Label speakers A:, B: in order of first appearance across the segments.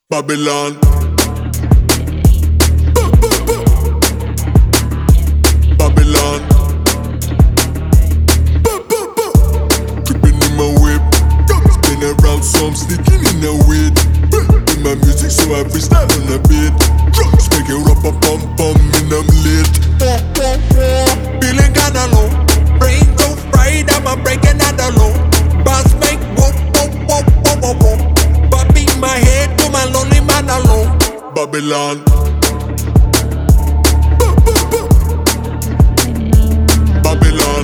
A: Babylon. Babylon. Creeping in my whip, spin around so I'm sneaking in the weed. In my music so I freestyle on the beat. Drums make it rap a pum pum and I'm lit.
B: Feeling kinda low, brain so fried I'm breaking out the low. Bass make whoop whoop whoop whoop whoop whoop. Bobbing my head to my lonely man alone.
A: Babylon. Babylon.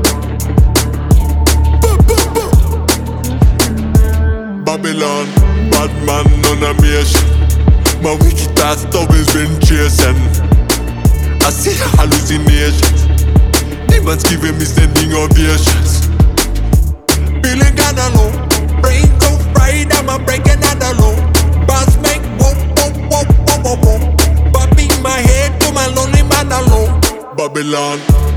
A: Babylon. Bad man on a mission. My wicked past always been chasing. I see hallucinations. Demons giving me standing ovations.
B: Feeling kinda low, brain so fried I'm breaking out the low. Bass make whoop whoop whoop whoop whoop whoop. Bobbing my head to my lonely man alone.
A: Babylon.